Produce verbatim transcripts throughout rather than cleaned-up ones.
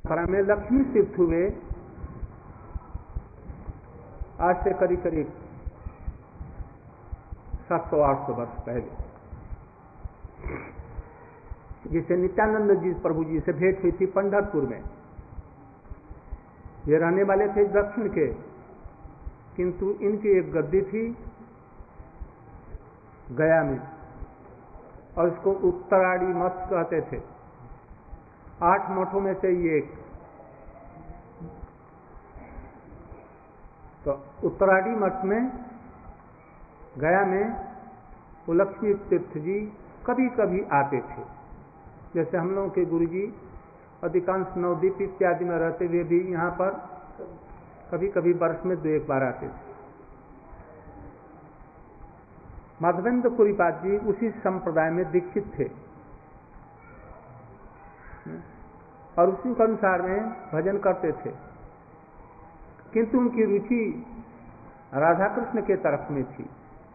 परंपरा में लक्ष्मी तीर्थ हुए आज से करीब करीब सात सौ आठ सौ वर्ष पहले, जिसे नित्यानंद जी प्रभु जी से भेंट हुई थी पंढरपुर में। ये रहने वाले थे दक्षिण के, किंतु इनकी एक गद्दी थी गया में और इसको उत्तराड़ी मठ कहते थे। आठ मठों में से ये एक। तो उत्तराड़ी मठ में गया में वो लक्ष्मी तीर्थ जी कभी कभी आते थे। जैसे हम लोगों के गुरुजी अधिकांश नवद्वीप इत्यादि में रहते हुए भी यहाँ पर कभी कभी वर्ष में दो एक बार आते थे। माधवेंद्र पुरीपाद जी उसी संप्रदाय में दीक्षित थे और उसी के अनुसार में भजन करते थे, किंतु उनकी रुचि राधा कृष्ण के तरफ में थी,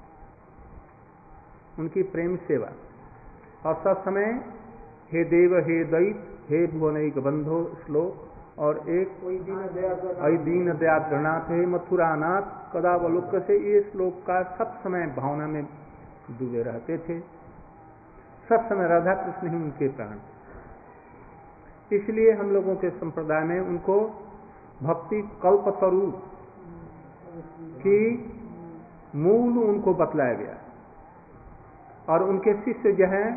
उनकी प्रेम सेवा। और सब समय हे देव हे दैत हे भुवनैक बंधो श्लोक और एक ऐ दीन दयाद्रनाथ हे मथुरानाथ कदावलोक से ये श्लोक का सब समय भावना में डूबे रहते थे। सब समय राधा कृष्ण ही उनके प्राण। इसलिए हम लोगों के संप्रदाय में उनको भक्ति कल्पतरु की मूल उनको बतलाया गया। और उनके शिष्य जो हैं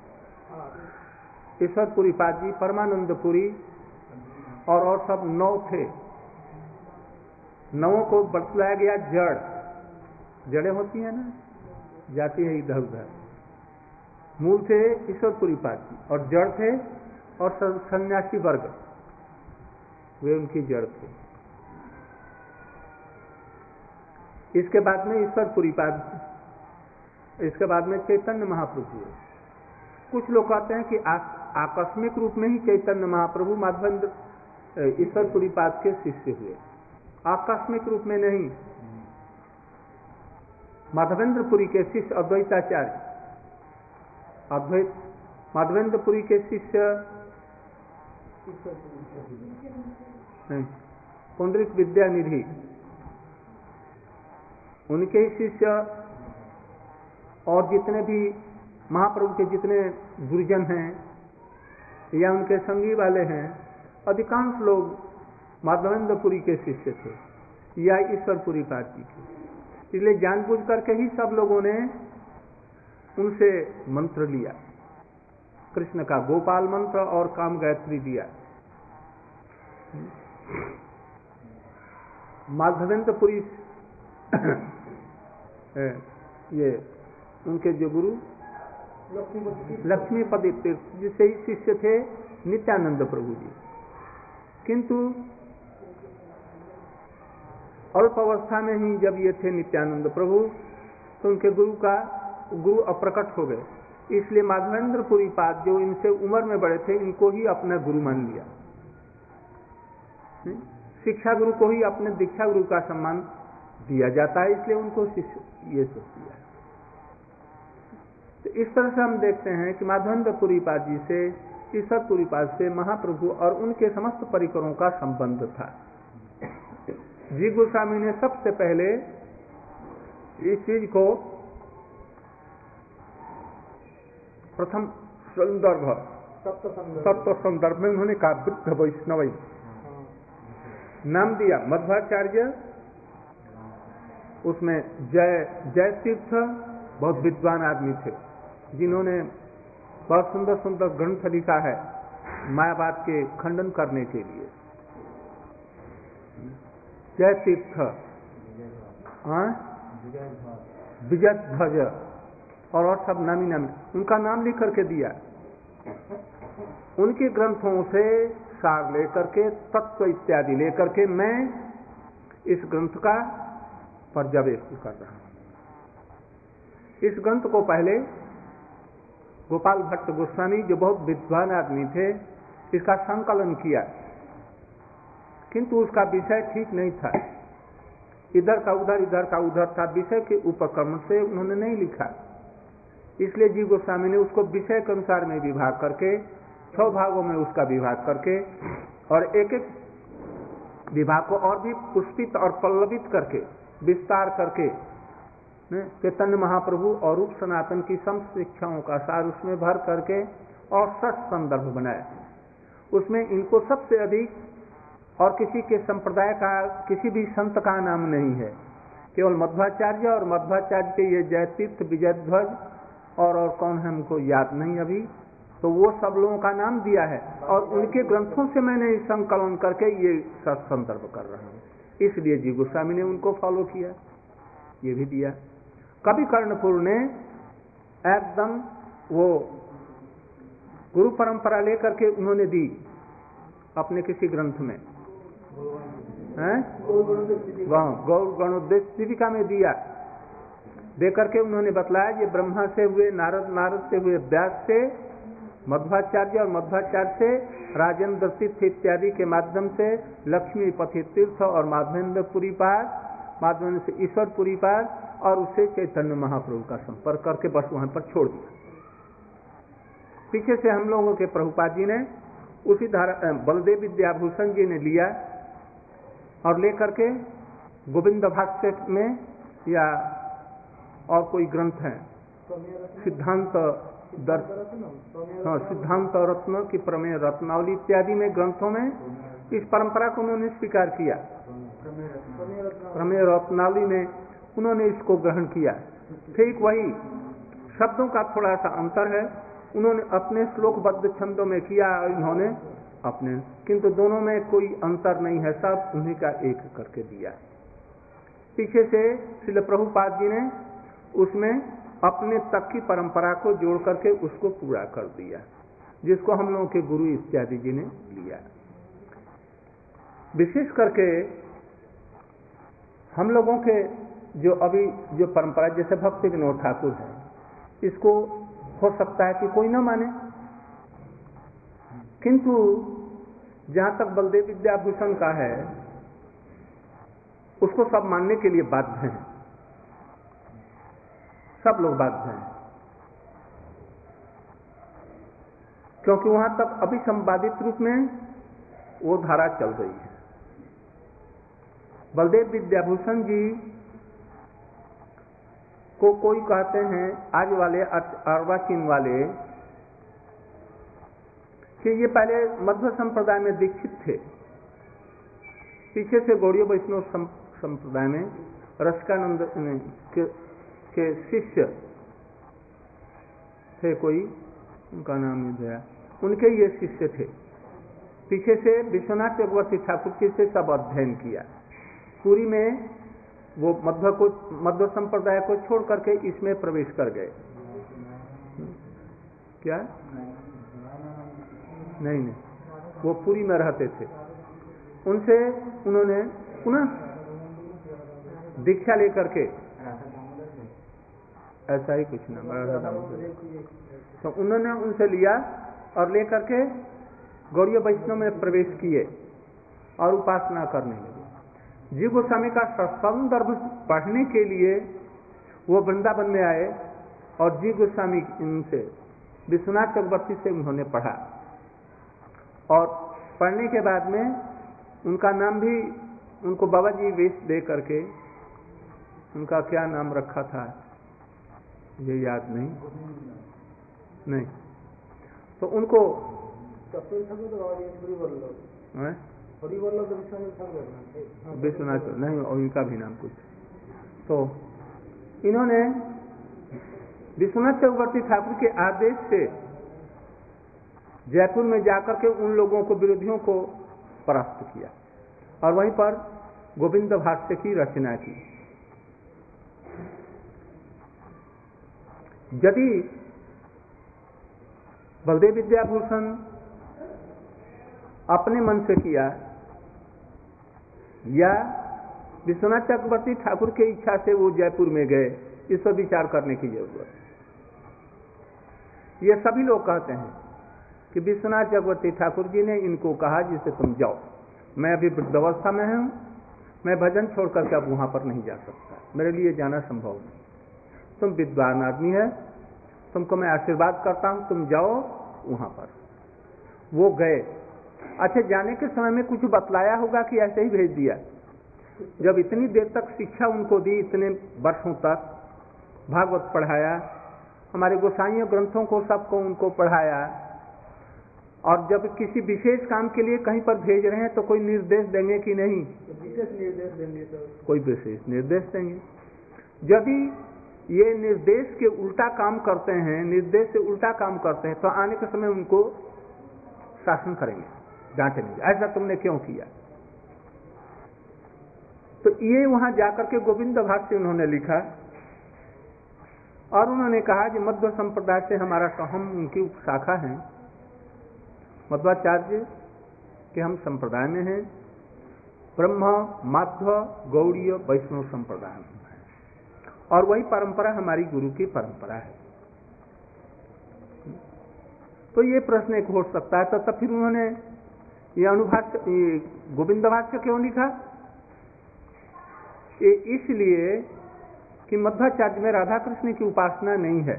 ईश्वर पुरीपाद जी, परमानंदपुरी और और सब नौ थे। नवों को बतलाया गया जड़। जड़ें होती हैं ना, जाती है इधर उधर। मूल थे ईश्वर पुरीपाद जी और जड़ थे और सन्यासी वर्ग, वे उनकी जड़ थे। इसके बाद में ईश्वर पुरीपाद, इसके बाद में चैतन्य महाप्रभु हुए। कुछ लोग कहते हैं कि आ, आकस्मिक रूप में ही चैतन्य महाप्रभु माधवेंद्र ईश्वर पुरीपाद के शिष्य हुए, आकस्मिक रूप में नहीं। माधवेंद्रपुरी के शिष्य अद्वैताचार्य, अद्वैत माधवेंद्रपुरी के शिष्य पुंडरीक विद्यानिधि, उनके ही शिष्य और जितने भी महाप्रभु के जितने गुरुजन हैं या उनके संगी वाले हैं, अधिकांश लोग माधवेंद्रपुरी के शिष्य थे या ईश्वर पुरीपाद जी के। इसलिए जानबूझ करके ही सब लोगों ने उनसे मंत्र लिया, कृष्ण का गोपाल मंत्र और काम गायत्री दिया। माधवेंद्रपुरी ये उनके जो गुरु लक्ष्मीपति तीर्थ जी से ही शिष्य थे नित्यानंद प्रभु जी। किंतु अल्प अवस्था में ही जब ये थे नित्यानंद प्रभु, तो उनके गुरु का गुरु अप्रकट हो गए। इसलिए माधवेंद्रपुरी पाद जो इनसे उम्र में बड़े थे, इनको ही अपना गुरु मान लिया। शिक्षा गुरु को ही अपने दीक्षा गुरु का सम्मान दिया जाता है, इसलिए उनको शिष्य ये सोच दिया। तो इस तरह से हम देखते हैं कि माधवेंद्रपुरी पाद जी से, ईश्वर पुरीपाद से महाप्रभु और उनके समस्त परिकरों का संबंध था। जी गोस्वामी ने सबसे पहले इस चीज को प्रथम संदर्भ सप्त संदर्भ में उन्होंने कहा वृद्ध वैष्णव नाम दिया। मध्वाचार्य, उसमें जय जय तीर्थ बहुत विद्वान आदमी थे, जिन्होंने बहुत सुंदर सुंदर ग्रंथ लिखा है मायावाद के खंडन करने के लिए। जय तीर्थ, विजय ध्वज और और सब नामी नामी, उनका नाम लिख करके दिया। उनके ग्रंथों से सार लेकर के, तत्व इत्यादि लेकर के मैं इस ग्रंथ का पर्यवेक्षण कर रहा हूं। इस ग्रंथ को पहले गोपाल भट्ट गोस्वामी, जो बहुत विद्वान आदमी थे, इसका संकलन किया, किंतु उसका विषय ठीक नहीं था। इधर का उधर, इधर का उधर था। विषय के उपक्रम से उन्होंने नहीं लिखा। इसलिए जी गोस्वामी ने उसको विषय के अनुसार में विभाग करके छह भागों में उसका विभाग करके और एक एक विभाग को और भी पुष्पित और पल्लवित करके, विस्तार करके चैतन्य महाप्रभु और रूप सनातन की समस्त शिक्षाओं का सार उसमें भर करके और सठ संदर्भ बनाया। उसमें इनको सबसे अधिक और किसी के संप्रदाय का, किसी भी संत का नाम नहीं है, केवल मध्वाचार्य और मध्वाचार्य के ये जयतीर्थ, विजयध्वज और और कौन है हमको याद नहीं अभी, तो वो सब लोगों का नाम दिया है और उनके ग्रंथों से मैंने संकलन करके ये सब संदर्भ कर रहा हूँ। इसलिए जी गोस्वामी ने उनको फॉलो किया, ये भी दिया। कवि कर्णपुर ने एकदम वो गुरु परंपरा लेकर के उन्होंने दी अपने किसी ग्रंथ में, हैं वहाँ गौर गणोद्देश दीपिका में दिया, दे करके उन्होंने बतलाया ये ब्रह्मा से हुए नारद, नारद से हुए व्यास से, मध्वाचार्य और मध्वाचार्य से राजेंद्र तीर्थ इत्यादि के माध्यम से लक्ष्मीपति तीर्थ और माधवेंद्रपुरी पाद, माधवेंद्र से ईश्वरपुरी पाद और उससे चैतन्य महाप्रभु का संपर्क करके बस वहां पर छोड़ दिया। पीछे से हम लोगों के प्रभुपाद जी ने उसी धारा बलदेव विद्याभूषण जी ने लिया और लेकर के गोविंद भाष्य में या और कोई ग्रंथ है सिद्धांत हाँ सिद्धांत रत्न की प्रमेय रत्नावली इत्यादि में ग्रंथों में इस परंपरा को उन्होंने स्वीकार किया। प्रमेय रत्नावली में उन्होंने इसको ग्रहण किया। ठीक वही शब्दों का थोड़ा सा अंतर है, उन्होंने अपने श्लोकबद्ध छंदों में किया, इन्होंने अपने, किंतु दोनों में कोई अंतर नहीं है, सब उन्हीं का एक करके दिया। पीछे से श्रील प्रभुपाद जी ने उसमें अपने तक की परंपरा को जोड़ करके उसको पूरा कर दिया, जिसको हम लोगों के गुरु इत्यादि जी ने लिया। विशेष करके हम लोगों के जो अभी जो परंपरा, जैसे भक्ति विनोद ठाकुर है, इसको हो सकता है कि कोई ना माने, किंतु जहां तक बलदेव विद्याभूषण का है उसको सब मानने के लिए बाध्य हैं, सब लोग बाध्य हैं, क्योंकि वहां तक अभी संवादित रूप में वो धारा चल रही है। बलदेव विद्याभूषण जी को कोई कहते हैं आज वाले अर्वाचीन वाले कि ये पहले मध्व संप्रदाय में दीक्षित थे, पीछे से गौड़ीय वैष्णव संप्रदाय में रसिकानंद के, के शिष्य थे, कोई उनका नाम नहीं दिया, उनके ये शिष्य थे। पीछे से विश्वनाथ चक्रवर्ती ठाकुर जी से सब अध्ययन किया। पूरी में वो मध्व को मध्व संप्रदाय को छोड़ करके इसमें प्रवेश कर गए। क्या नहीं नहीं वो पूरी में रहते थे। उनसे उन्होंने पुनः दीक्षा लेकर के, ऐसा ही कुछ ना बड़ा, तो उन्होंने उनसे लिया और लेकर के गौड़ीय वैष्णव में प्रवेश किए और उपासना करने लगे। जीव गोस्वामी का संदर्भ पढ़ने के लिए वो वृंदावन में आए और जीव गोस्वामी उनसे विश्वनाथ चक्रवर्ती से उन्होंने पढ़ा और पढ़ने के बाद में उनका नाम भी उनको बाबा जी वेश दे करके, उनका क्या नाम रखा था ये याद नहीं नहीं तो उनको विश्वनाथ नहीं और इनका भी नाम कुछ, तो इन्होंने विश्वनाथ चक्रवर्ती ठाकुर के आदेश से जयपुर में जाकर के उन लोगों को, विरोधियों को परास्त किया और वहीं पर गोविंद भाष्य की रचना की। यदि बलदेव विद्याभूषण अपने मन से किया या विश्वनाथ चक्रवर्ती ठाकुर के इच्छा से वो जयपुर में गए, इस पर विचार करने की जरूरत है। ये सभी लोग कहते हैं कि विश्वनाथ चक्रवर्ती ठाकुर जी ने इनको कहा जिसे तुम जाओ, मैं अभी वृद्धावस्था में हूं, मैं भजन छोड़ करके अब वहां पर नहीं जा सकता, मेरे लिए जाना संभव नहीं, तुम विद्वान आदमी है, तुमको मैं आशीर्वाद करता हूं, तुम जाओ वहां पर। वो गए, अच्छा, जाने के समय में कुछ बतलाया होगा कि ऐसे ही भेज दिया? जब इतनी देर तक शिक्षा उनको दी, इतने वर्षों तक भागवत पढ़ाया, हमारे गोसाइयों ग्रंथों को सबको उनको पढ़ाया, और जब किसी विशेष काम के लिए कहीं पर भेज रहे हैं तो कोई निर्देश देंगे कि नहीं? विशेष निर्देश देंगे तो कोई विशेष निर्देश देंगे। यदि ये निर्देश के उल्टा काम करते हैं, निर्देश से उल्टा काम करते हैं, तो आने के समय उनको शासन करेंगे, डांटेंगे, ऐसा तुमने क्यों किया? तो ये वहां जाकर के गोविंद भाष्य उन्होंने लिखा, और उन्होंने कहा कि मध्व संप्रदाय से हमारा, तो हम उनकी शाखा हैं, मध्वाचार्य के हम संप्रदाय में हैं, ब्रह्म माध्व गौड़ीय वैष्णव संप्रदाय में, और वही परंपरा हमारी गुरु की परंपरा है। तो ये प्रश्न एक हो सकता है। तो तब फिर उन्होंने ये अनुभाष्य, ये गोविंद भाष्य क्यों लिखा? ये इसलिए कि मध्वाचार्य में राधा कृष्ण की उपासना नहीं है,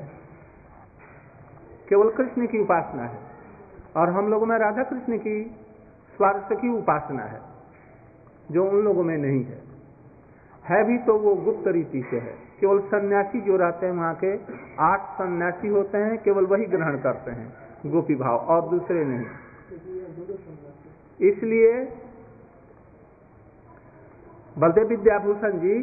केवल कृष्ण की उपासना है, और हम लोगों में राधा कृष्ण की स्वार्थ की उपासना है, जो उन लोगों में नहीं है। है भी तो वो गुप्त रीति से है। केवल सन्यासी जो रहते हैं, वहाँ के आठ सन्यासी होते हैं, केवल वही ग्रहण करते हैं गोपी भाव, और दूसरे नहीं। इसलिए बलदेव विद्याभूषण जी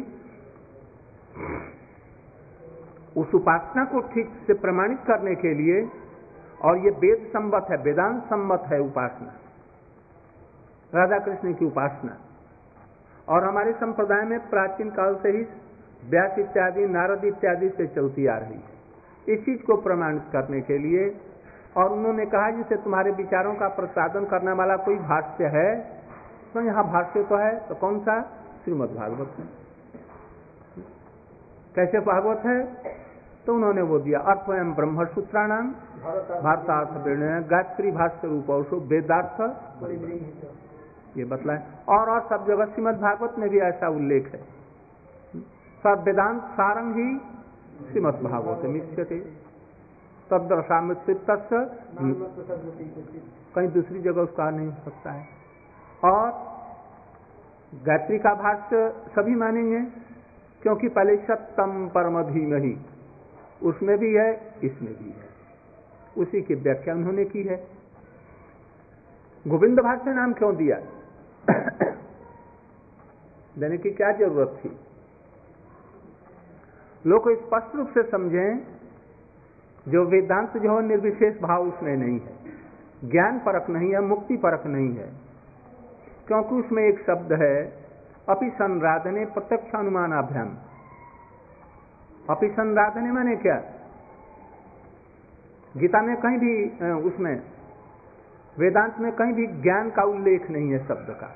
उस उपासना को ठीक से प्रमाणित करने के लिए, और ये वेद सम्मत है, वेदांत सम्मत है उपासना, राधा कृष्ण की उपासना, और हमारे संप्रदाय में प्राचीन काल से ही व्यास इत्यादि, नारद इत्यादि से चलती आ रही है, इस चीज को प्रमाणित करने के लिए। और उन्होंने कहा जिसे तुम्हारे विचारों का प्रतिपादन करने वाला कोई भाष्य है, तो यहाँ भाष्य तो है, तो कौन सा? श्रीमद् भागवत है। कैसे भागवत है? तो उन्होंने वो दिया, अर्थवयम ब्रह्म सूत्राणाम भारतार्थ गायत्री भाष्य रूपौषो वेदार्थ, ये बतलाए। और और सब जगह श्रीमद् भागवत में भी ऐसा उल्लेख है, सब वेदांत सारंग ही श्रीमद् भागवत मिश्यते तद्दर्शामित, कहीं दूसरी जगह उसका नहीं हो सकता है। और गायत्री का भाष्य सभी मानेंगे, क्योंकि पहले सत्यम परम धीमहि उसमें भी है, इसमें भी है, उसी की व्याख्या उन्होंने की है। गोविंद भाष्य नाम क्यों दिया? देने की क्या जरूरत थी? लोग को स्पष्ट रूप से समझें, जो वेदांत जो है निर्विशेष भाव उसमें नहीं है, ज्ञान परक नहीं है, मुक्ति परक नहीं है, क्योंकि उसमें एक शब्द है अपि संराधने प्रत्यक्ष अनुमानाभ्याम। अपि संराधने माने क्या? गीता में कहीं भी, उसमें वेदांत में कहीं भी ज्ञान का उल्लेख नहीं है शब्द का।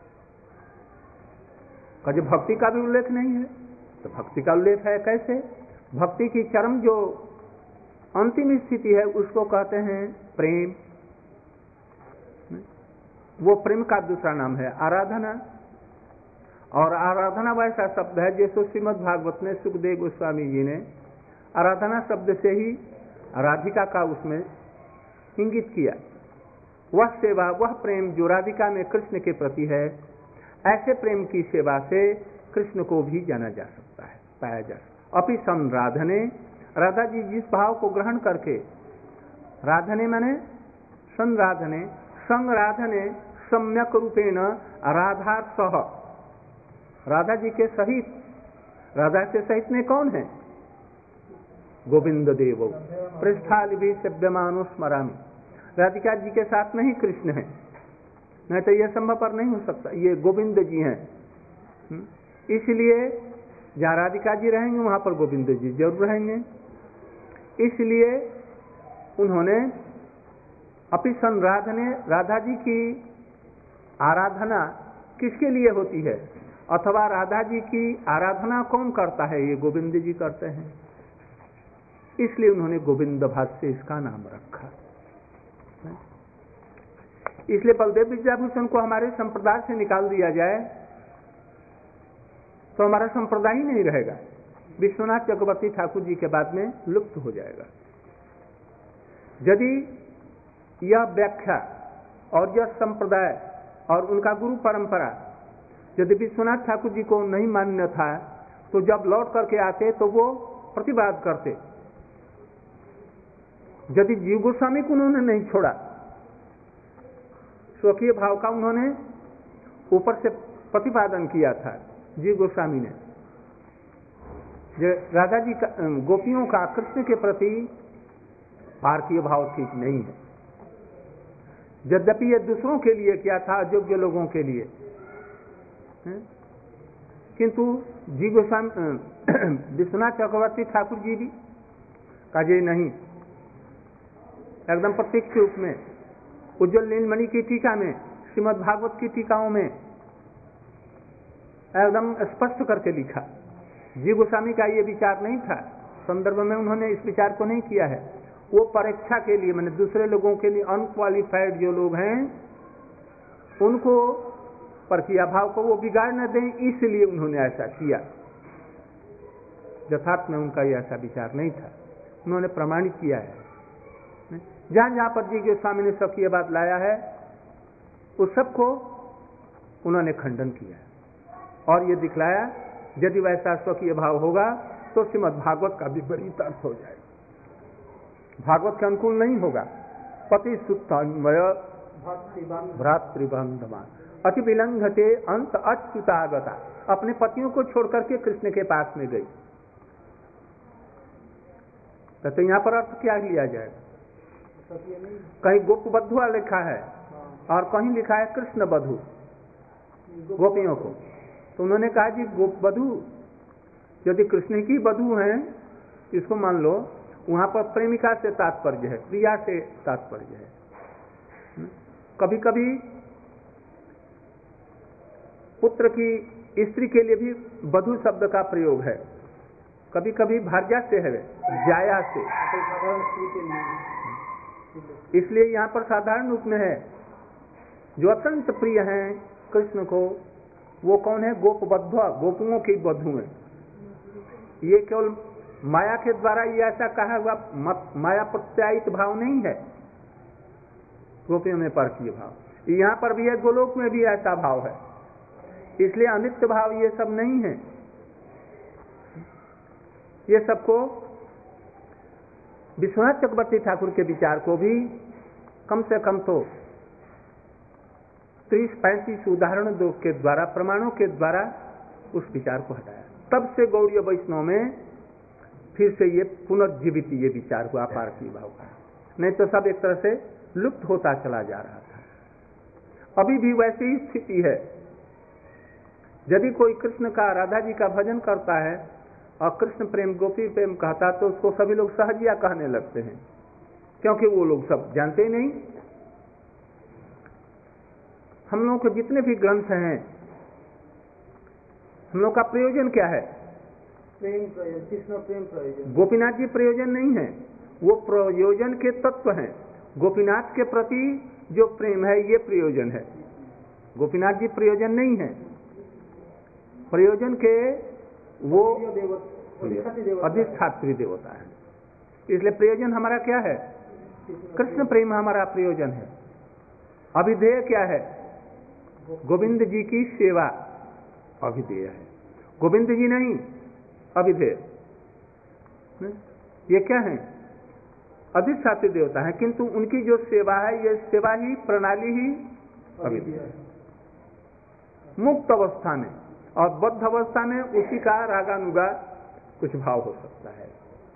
कभी भक्ति का भी उल्लेख नहीं है, तो भक्ति का उल्लेख है कैसे? भक्ति की चरम जो अंतिम स्थिति है उसको कहते हैं प्रेम। वो प्रेम का दूसरा नाम है आराधना, और आराधना वैसा शब्द है जैसे श्रीमद् भागवत में सुखदेव गोस्वामी जी ने आराधना शब्द से ही राधिका का उसमें इंगित किया। वह सेवा, वह प्रेम जो राधिका में कृष्ण के प्रति है, ऐसे प्रेम की सेवा से कृष्ण को भी जाना जा सकता है, पाया जा सकता है। अपि संराधने, राधा जी जिस भाव को ग्रहण करके, राधने माने संराधने, संराधने सम्यक रूपेण राधा सह, राधा जी के सहित, राधा के सहित में कौन है? गोविंद देव पृष्ठालि भी सेव्यमानो स्मरामि। राधिका जी के साथ में ही कृष्ण है, नहीं तो यह संभव पर नहीं हो सकता। ये गोविंद जी हैं, इसलिए जहाँ राधिका जी रहेंगे वहां पर गोविंद जी जरूर रहेंगे। इसलिए उन्होंने अपि संराधने, राधा जी की आराधना किसके लिए होती है, अथवा राधा जी की आराधना कौन करता है? ये गोविंद जी करते हैं, इसलिए उन्होंने गोविंद भाष्य इसका नाम रखा। इसलिए बलदेव विद्याभूषण को हमारे संप्रदाय से निकाल दिया जाए तो हमारा संप्रदाय ही नहीं रहेगा, विश्वनाथ चक्रवर्ती ठाकुर जी के बाद में लुप्त हो जाएगा। यदि यह व्याख्या और यह संप्रदाय और उनका गुरु परंपरा यदि विश्वनाथ ठाकुर जी को नहीं मान्य था, तो जब लौट करके आते तो वो प्रतिवाद करते। यदि जीव गोस्वामी को उन्होंने नहीं छोड़ा, स्वकीय भाव का उन्होंने ऊपर से प्रतिपादन किया था जीव गोस्वामी ने। राधा जी का, गोपियों का कृष्ण के प्रति पारकीय भाव ठीक नहीं है। यद्यपि ये दूसरों के लिए किया था, अयोग्य लोगों के लिए, किंतु जी गोस्वामी विश्वनाथ चक्रवर्ती ठाकुर जी भी काजे नहीं, एकदम प्रत्यक्ष रूप में उज्ज्वल नीलमणि की टीका में, श्रीमद् भागवत की टीकाओं में एकदम स्पष्ट करके लिखा। जी गोस्वामी का ये विचार नहीं था, संदर्भ में उन्होंने इस विचार को नहीं किया है। वो परीक्षा के लिए, मैंने दूसरे लोगों के लिए, अनक्वालिफाइड जो लोग हैं उनको परकीय भाव को वो बिगाड़ न दें, इसलिए उन्होंने ऐसा किया। यथार्थ में उनका ये ऐसा विचार नहीं था, उन्होंने प्रमाणित किया है। जहां जहां पर जी गोस्वामी ने स्वकीय बात लाया है, उस सबको उन्होंने खंडन किया और ये दिखलाया यदि वैसा स्वकीय भाव होगा तो श्रीमद् भागवत का विपरीत अर्थ हो जाएगा, भागवत के अनुकूल नहीं होगा। पति सुत्तन्वय भ्रातृबंधमान अति विलंघते अंत अच्युतागता, अपने पतियों को छोड़कर के कृष्ण के पास में गई। तो यहाँ पर अर्थ क्या लिया जाएगा? कहीं गोप बधुआ लिखा है और कहीं लिखा है कृष्ण बधु गोपियों को। तो उन्होंने कहा जी गोप बधु यदि कृष्ण की बधु हैं, इसको मान लो, वहां पर प्रेमिका से तात्पर्य है, प्रिया से तात्पर्य है। कभी कभी पुत्र की स्त्री के लिए भी बधु शब्द का प्रयोग है, कभी कभी भार्या से है, जाया से। इसलिए यहाँ पर साधारण रूप में है, जो अत्यंत प्रिय हैं कृष्ण को, वो कौन है? गोप बधुआ, गोपुओं की बधु है। ये केवल माया के द्वारा ये ऐसा कहा हुआ माया प्रत्यायित भाव नहीं है, गोपियों में परकीय भाव। यहाँ पर भी है, गोलोक में भी ऐसा भाव है, इसलिए अनित्य भाव ये सब नहीं है। ये सबको विश्वनाथ चक्रवर्ती ठाकुर के विचार को भी कम से कम तो तीस पैंतीस उदाहरण दो के द्वारा, प्रमाणों के द्वारा उस विचार को हटाया। तब से गौड़ीय वैष्णव में फिर से ये पुनर्जीवित ये विचार हुआ पारकीय भाव का, नहीं तो सब एक तरह से लुप्त होता चला जा रहा था। अभी भी वैसी ही स्थिति है। यदि कोई कृष्ण का, राधा जी का भजन करता है और कृष्ण प्रेम, गोपी प्रेम कहता, तो उसको सभी लोग सहजिया कहने लगते हैं, क्योंकि वो लोग सब जानते ही नहीं। हम लोगों के जितने भी ग्रंथ हैं, हम लोग का प्रयोजन क्या है? प्रेम प्रयोजन, कृष्ण प्रेम प्रयोजन। गोपीनाथ जी प्रयोजन नहीं है, वो प्रयोजन के तत्व हैं। गोपीनाथ के प्रति जो प्रेम है ये प्रयोजन है, गोपीनाथ जी प्रयोजन नहीं है। प्रयोजन के वो अधिष्ठात्री देवता है, इसलिए प्रयोजन हमारा क्या है? कृष्ण प्रेम हमारा प्रयोजन है। अभिधेय क्या है? गोविंद जी की सेवा अभिधेय है, गोविंद जी नहीं अभिधेय। ये क्या है? अधिष्ठात्री देवता है, किंतु उनकी जो सेवा है, ये सेवा ही, प्रणाली ही अभिधेय है। मुक्त अवस्था में और बद्ध अवस्था में उसी का रागानुगा कुछ भाव हो सकता है।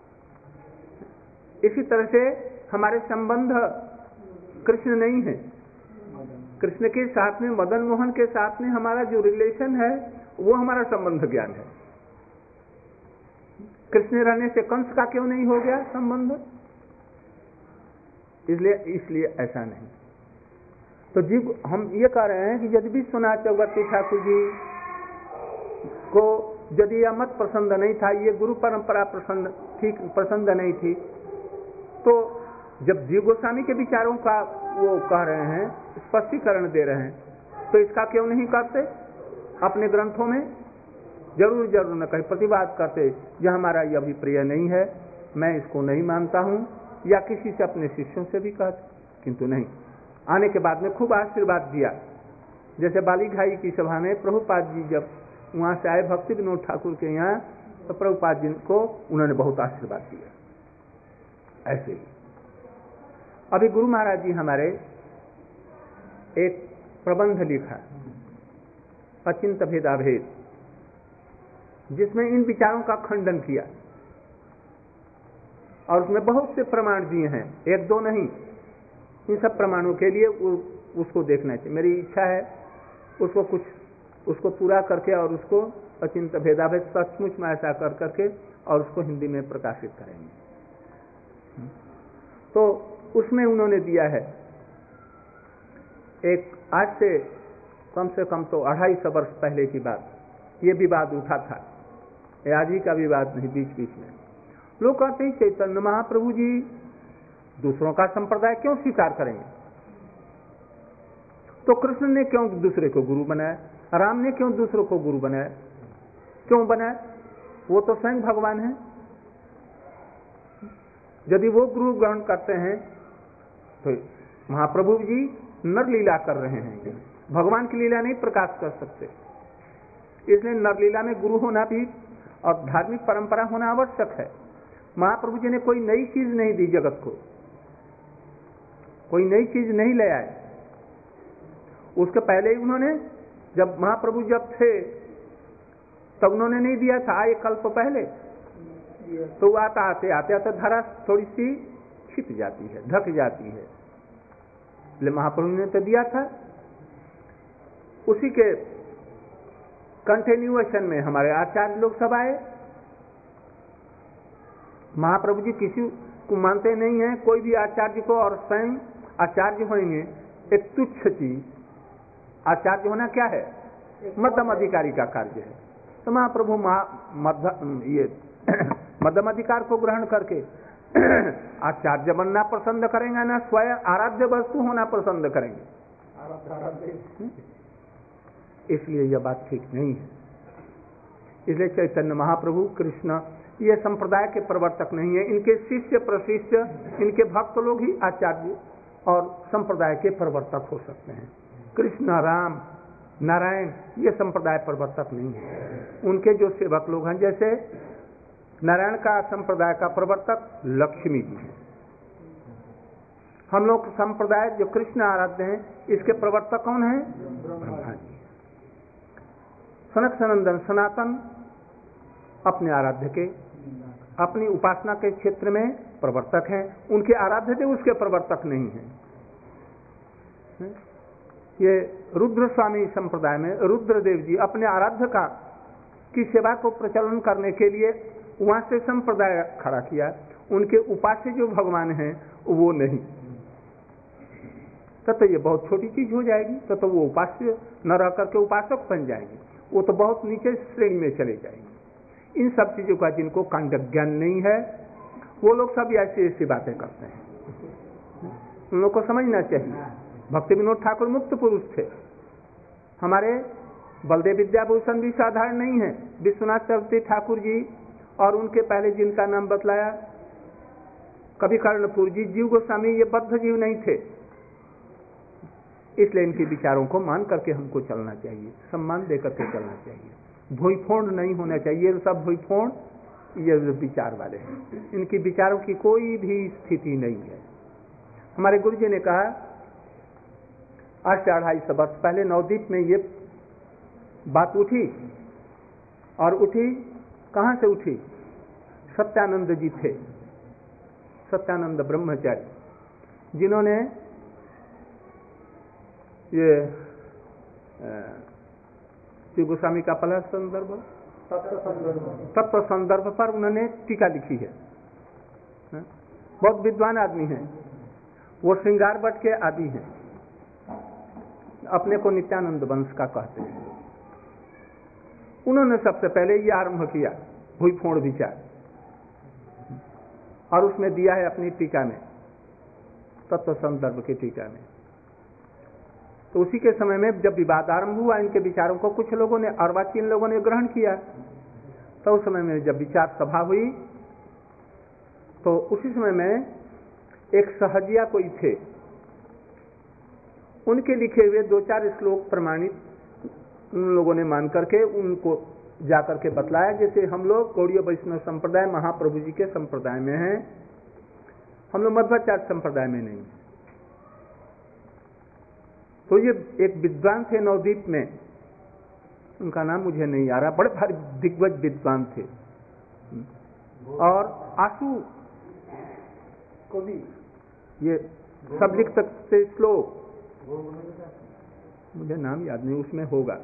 इसी तरह से हमारे संबंध कृष्ण नहीं है, कृष्ण के साथ में, मदन मोहन के साथ में हमारा जो रिलेशन है वो हमारा संबंध ज्ञान है। कृष्ण रहने से कंस का क्यों नहीं हो गया संबंध? इसलिए इसलिए ऐसा नहीं। तो जी हम ये कह रहे हैं कि यदि विश्वनाथ चक्रवर्ती ठाकुर जी को यदि यह मत पसंद नहीं था, ये गुरु परंपरा पसंद ठीक पसंद नहीं थी, तो जब जीव गोस्वामी के विचारों का वो कह रहे हैं, स्पष्टीकरण दे रहे हैं, तो इसका क्यों नहीं करते अपने ग्रंथों में? जरूर जरूर न कहीं प्रतिवाद करते, यह हमारा यह अभिप्राय नहीं है, मैं इसको नहीं मानता हूं, या किसी से अपने शिष्यों से भी कहते, किंतु नहीं, आने के बाद में खूब आशीर्वाद दिया। जैसे बालीघाई की सभा में प्रभुपाद जी जब वहाँ से आए भक्ति विनोद ठाकुर के यहाँ, तो प्रभुपाद जी को उन्होंने बहुत आशीर्वाद दिया। ऐसे ही अभी गुरु महाराज जी हमारे एक प्रबंध लिखा, अचिंत भेदाभेद, जिसमें इन विचारों का खंडन किया और उसमें बहुत से प्रमाण दिए हैं, एक दो नहीं। इन सब प्रमाणों के लिए उसको देखना चाहिए। मेरी इच्छा है उसको कुछ उसको पूरा करके और उसको अचिंत भेदाभेद सचमुच में ऐसा कर करके और उसको हिंदी में प्रकाशित करेंगे। तो उसमें उन्होंने दिया है एक, आज से कम से कम तो अढ़ाई सौ वर्ष पहले की बात, ये विवाद उठा था, आज ही का विवाद नहीं, बीच बीच में लोग कहते हैं चैतन्य महाप्रभु जी दूसरों का संप्रदाय क्यों स्वीकार करेंगे? तो कृष्ण ने क्यों दूसरे को गुरु बनाया? राम ने क्यों दूसरों को गुरु बनाया? क्यों बनाया? वो तो स्वयं भगवान है। यदि वो गुरु ग्रहण करते हैं तो महाप्रभु जी नर लीला कर रहे हैं, भगवान की लीला नहीं प्रकाश कर सकते। इसलिए नर लीला में गुरु होना भी और धार्मिक परंपरा होना आवश्यक है। महाप्रभु जी ने कोई नई चीज नहीं दी जगत को, कोई नई चीज नहीं ले आए। उसके पहले ही उन्होंने, जब महाप्रभु जब थे तब उन्होंने नहीं दिया था, एक कल्प पहले तो आता आते आते आते धरा थोड़ी सी छिप जाती है, ढक जाती है, इसलिए महाप्रभु ने तो दिया था। उसी के कंटिन्यूएशन में हमारे आचार्य लोग सब आए। महाप्रभु जी किसी को मानते नहीं हैं, कोई भी आचार्य को, और स्वयं आचार्य होंगे एक तुच्छ चीज। आचार्य होना क्या है? मध्यम अधिकारी का कार्य है। तो महाप्रभु मध्य ये मध्यम अधिकार को ग्रहण करके आचार्य बनना पसंद करेंगे ना स्वयं आराध्य वस्तु होना पसंद करेंगे। इसलिए यह बात ठीक नहीं है। इसलिए चैतन्य महाप्रभु कृष्ण ये संप्रदाय के प्रवर्तक नहीं है। इनके शिष्य प्रशिष्य, इनके भक्त लोग ही आचार्य और संप्रदाय के प्रवर्तक हो सकते हैं। कृष्ण, राम, नारायण ये संप्रदाय प्रवर्तक नहीं है। उनके जो सेवक लोग हैं, जैसे नारायण का संप्रदाय का प्रवर्तक लक्ष्मी जी है। हम लोग संप्रदाय जो कृष्ण आराध्य हैं, इसके प्रवर्तक कौन है? ब्रह्मा जी। सनक सनंदन सनातन अपने आराध्य के, अपनी उपासना के क्षेत्र में प्रवर्तक हैं। उनके आराध्य थे, उसके प्रवर्तक नहीं हैं। ये रुद्र स्वामी संप्रदाय में रुद्रदेव जी अपने आराध्य का की सेवा को प्रचलन करने के लिए वहां से संप्रदाय खड़ा किया। उनके उपास्य जो भगवान हैं वो नहीं, तब तो ये बहुत छोटी चीज हो जाएगी। तो, तो वो उपास्य न रह करके उपासक बन जाएंगे, वो तो बहुत नीचे श्रेणी में चले जाएंगे। इन सब चीजों का जिनको कांड ज्ञान नहीं है, वो लोग सब ऐसी ऐसी बातें करते हैं। उन लोग को समझना चाहिए। भक्ति विनोद ठाकुर मुक्त पुरुष थे। हमारे बलदेव विद्याभूषण भी साधारण नहीं है। विश्वनाथ सरस्वती ठाकुर जी और उनके पहले जिनका नाम बतलाया कवि कर्णपुर जी, जीव गोस्वामी, ये बद्ध जीव नहीं थे। इसलिए इनके विचारों को मान करके हमको चलना चाहिए, सम्मान दे करके चलना चाहिए। भूईफोड़ नहीं होना चाहिए। ये सब भूईफोड़ ये विचार वाले हैं, इनकी विचारों की कोई भी स्थिति नहीं है। हमारे गुरु जी ने कहा आज से अढ़ाई सौ वर्ष पहले नवद्वीप में ये बात उठी, और उठी कहां से उठी? सत्यानंद जी थे, सत्यानंद ब्रह्मचारी, जिन्होंने ये श्री गोस्वामी का पहला संदर्भ तत्व संदर्भ पर उन्होंने टीका लिखी है। बहुत विद्वान आदमी हैं वो, श्रृंगार भट्ट के आदि हैं, अपने को नित्यानंद वंश का कहते हैं। उन्होंने सबसे पहले ये आरंभ किया भूईफोड़ विचार, और उसमें दिया है अपनी टीका में, तत्व संदर्भ की टीका में। तो उसी के समय में जब विवाद आरंभ हुआ, इनके विचारों को कुछ लोगों ने, अर्वाचीन लोगों ने ग्रहण किया। तो उस समय में जब विचार सभा हुई, तो उसी समय में एक सहजिया कोई थे, उनके लिखे हुए दो चार श्लोक प्रमाणित उन लोगों ने मान करके उनको जाकर के बतलाया। जैसे हम लोग गौड़ीय वैष्णव संप्रदाय महाप्रभु जी के संप्रदाय में हैं, हम लोग मध्वाचार्य संप्रदाय में नहीं। तो ये एक विद्वान थे नवद्वीप में, उनका नाम मुझे नहीं आ रहा, बड़े भारी दिग्गज विद्वान थे। और आशु कवि ये सब लिख सकते श्लोक, मुझे नाम याद नहीं, उसमें होगा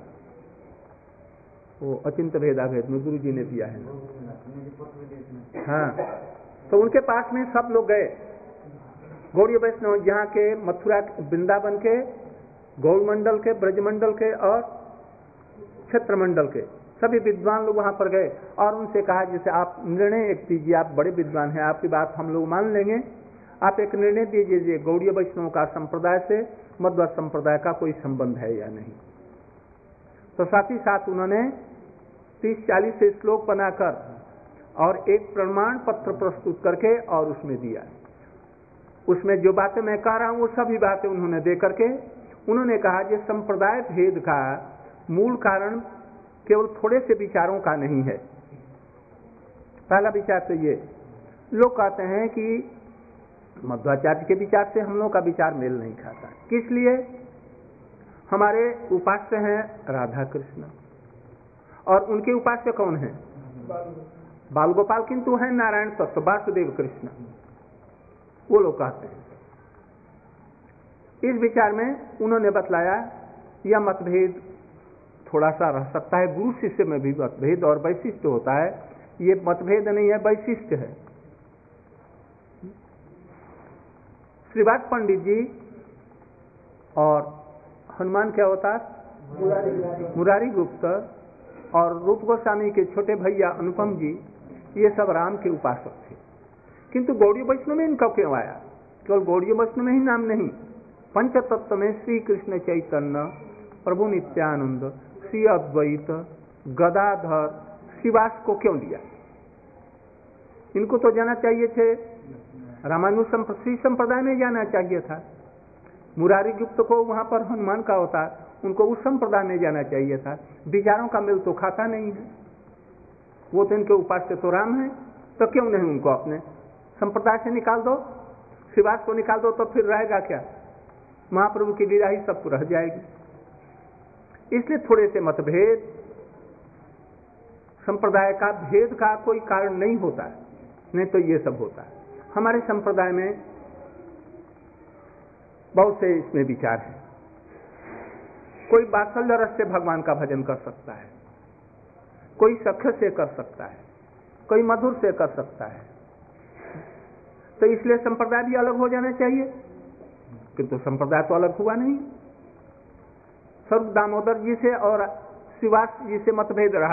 वो अचिंत भेदा भेद में गुरु जी ने दिया है ना। हाँ, तो उनके पास में सब लोग गए, गौड़ीय वैष्णव यहाँ के मथुरा वृंदावन के गौड़मंडल के ब्रजमंडल के और क्षेत्रमंडल के सभी विद्वान लोग वहां पर गए और उनसे कहा जैसे आप निर्णय एक दीजिए, आप बड़े विद्वान हैं, आपकी बात हम लोग मान लेंगे, आप एक निर्णय दीजिए गौड़ीय वैष्णव का संप्रदाय से मध्व संप्रदाय का कोई संबंध है या नहीं। तो साथ ही साथ उन्होंने तीस चालीस से श्लोक बनाकर और एक प्रमाण पत्र प्रस्तुत करके और उसमें दिया। उसमें जो बातें मैं कह रहा हूं वो सभी बातें उन्होंने दे करके उन्होंने कहा कि संप्रदाय भेद का मूल कारण केवल थोड़े से विचारों का नहीं है। पहला विचार तो ये, लोग कहते हैं कि मध्वाचार्य के विचार से हम लोग का विचार मेल नहीं खाता। किस लिए? हमारे उपास्य हैं राधा कृष्ण और उनके उपास्य कौन है? बाल गोपाल, किंतु है नारायण तत्व वासुदेव कृष्ण, वो लोग कहते हैं। इस विचार में उन्होंने बतलाया यह मतभेद थोड़ा सा रह सकता है, गुरु शिष्य में भी मतभेद और वैशिष्ट होता है, ये मतभेद नहीं है, वैशिष्ट है। श्रीवास पंडित जी और हनुमान क्या होता है? मुरारी गुप्त और रूप गोस्वामी के छोटे भैया अनुपम जी, ये सब राम के उपासक थे। किंतु गौड़ीय वैष्णव में इनका क्यों आया? केवल गौड़ीय वैष्णव में ही नाम नहीं, पंच तत्व में श्री कृष्ण चैतन्य, प्रभु नित्यानंद, श्री अद्वैत, गदाधर, श्रीवास को क्यों लिया? इनको तो जाना चाहिए थे रामानुज श्री संप्रदाय में जाना चाहिए था। मुरारी गुप्त को वहां पर हनुमान का होता, उनको उस संप्रदाय में जाना चाहिए था। विचारों का मेल तो खाता नहीं है, वो तो इनके उपास्य तो राम है, तो क्यों नहीं उनको अपने संप्रदाय से निकाल दो, श्रीवास को निकाल दो, तो फिर रहेगा क्या? महाप्रभु की लीला ही सब रह जाएगी। इसलिए थोड़े से मतभेद संप्रदाय का भेद का कोई कारण नहीं होता है, नहीं तो ये सब होता है। हमारे संप्रदाय में बहुत से इसमें विचार है। कोई वात्सल्य रस से भगवान का भजन कर सकता है, कोई सख्य से कर सकता है, कोई मधुर से कर सकता है, तो इसलिए संप्रदाय भी अलग हो जाना चाहिए, किंतु संप्रदाय तो अलग हुआ नहीं। स्वरूप दामोदर जी से और श्रीवास जी से मतभेद रहा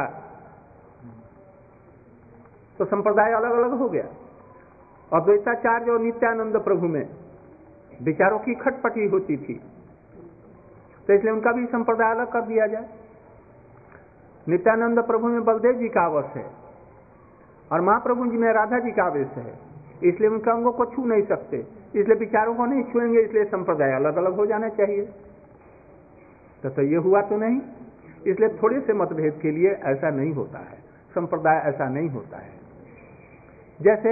तो संप्रदाय अलग अलग हो गया। अद्वैताचार्य और नित्यानंद प्रभु में विचारों की खटपटी होती थी, तो इसलिए उनका भी संप्रदाय अलग कर दिया जाए। नित्यानंद प्रभु में बलदेव जी का आवेश है और महाप्रभु जी में राधा जी का आवेश है, इसलिए उनका अंगों को छू नहीं सकते, इसलिए विचारों को नहीं छुएंगे, इसलिए संप्रदाय अलग अलग हो जाना चाहिए। तो, तो ये हुआ तो नहीं। इसलिए थोड़े से मतभेद के लिए ऐसा नहीं होता है, संप्रदाय ऐसा नहीं होता है। जैसे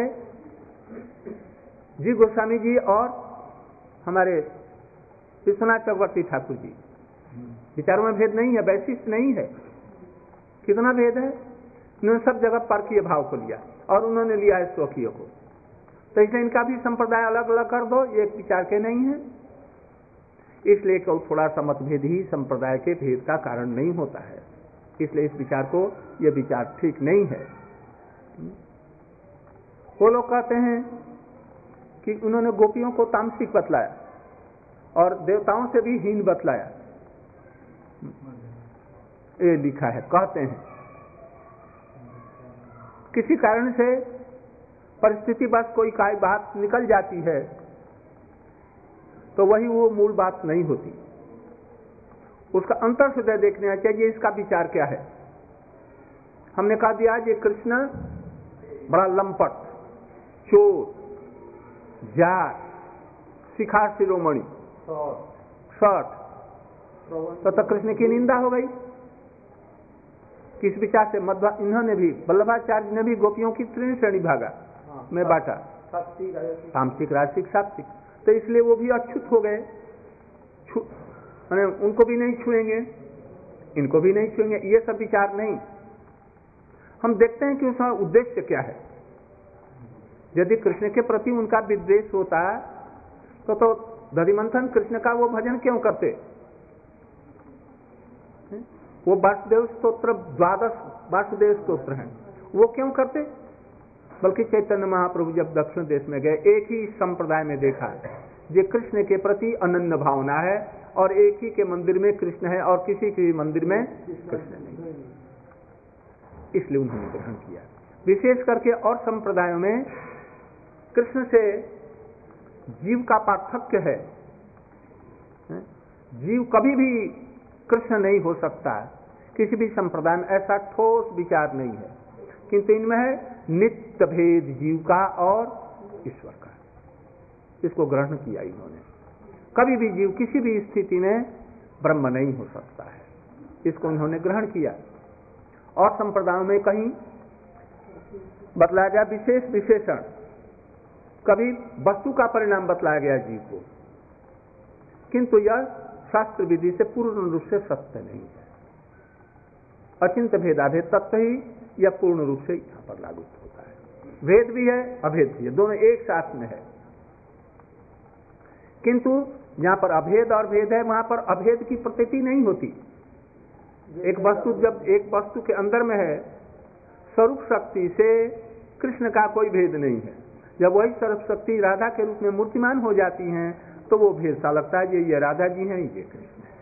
जी गोस्वामी जी और हमारे विश्वनाथ चक्रवर्ती ठाकुर जी, विचारों में भेद नहीं है, वैशिष्ट नहीं है। कितना भेद है? उन्होंने सब जगह परकीय भाव को लिया और उन्होंने लिया है स्वकीय को, तो इसलिए इनका भी संप्रदाय अलग अलग कर दो, एक विचार के नहीं है। इसलिए केवल थोड़ा सा मतभेद ही संप्रदाय के भेद का कारण नहीं होता है। इसलिए इस विचार को, यह विचार ठीक नहीं है। वो लोग कहते हैं कि उन्होंने गोपियों को तामसिक बतलाया और देवताओं से भी हीन बतलाया, ये लिखा है। कहते हैं किसी कारण से परिस्थिति बस कोई काई बात निकल जाती है तो वही वो मूल बात नहीं होती, उसका अंतर हृदय देखना चाहिए, इसका विचार क्या है। हमने कहा दिया ये कृष्ण बड़ा लंपट, चोर, जार, शिखा शिरोमणि, शर्ट, तो, तो कृष्ण की निंदा हो गई। किस विचार से मध्वा इन्होंने भी, वल्लभाचार्य ने भी गोपियों की तीन श्रेणी भागा में बांटा, तामसिक, राजसिक, सात्विक। तो इसलिए वो भी अछूत हो गए, उनको भी नहीं छुएंगे, इनको भी नहीं छुएंगे, ये सब विचार नहीं। हम देखते हैं कि उसका उद्देश्य क्या है। यदि कृष्ण के प्रति उनका विद्वेष होता तो तो दधिमंथन कृष्ण का वो भजन क्यों करते? वो वासुदेव स्तोत्र, द्वादश वासुदेव स्तोत्र हैं, वो क्यों करते? बल्कि चैतन्य महाप्रभु जब दक्षिण देश में गए, एक ही संप्रदाय में देखा जो कृष्ण के प्रति अनन्य भावना है, और एक ही के मंदिर में कृष्ण है और किसी के मंदिर में कृष्ण नहीं, इसलिए उन्होंने ग्रहण किया। विशेष करके और संप्रदायों में कृष्ण से जीव का पार्थक्य है, जीव कभी भी कृष्ण नहीं हो सकता, किसी भी संप्रदाय में ऐसा ठोस विचार नहीं है, किंतु इनमें है नित्य भेद जीव का और ईश्वर का। इसको ग्रहण किया इन्होंने। कभी भी जीव किसी भी स्थिति में ब्रह्म नहीं हो सकता है, इसको इन्होंने ग्रहण किया। और संप्रदायों में कहीं बतलाया गया विशेष विशेषण, कभी वस्तु का परिणाम बतलाया गया जीव को, किंतु यह शास्त्र विधि से पूर्ण रूप से सत्य नहीं है। अचिंत्य भेदाभेद तत्व ही यह पूर्ण रूप से यहां पर लागू होता है। भेद भी है, अभेद भी है, दोनों एक साथ में है। किंतु जहां पर अभेद और भेद है, वहां पर अभेद की प्रतीति नहीं होती। एक वस्तु जब एक वस्तु के अंदर में है, स्वरूप शक्ति से कृष्ण का कोई भेद नहीं है। जब वही स्वरूप शक्ति राधा के रूप में मूर्तिमान हो जाती हैं, तो वो भेद सा लगता है, ये ये राधा जी हैं, ये कृष्ण है।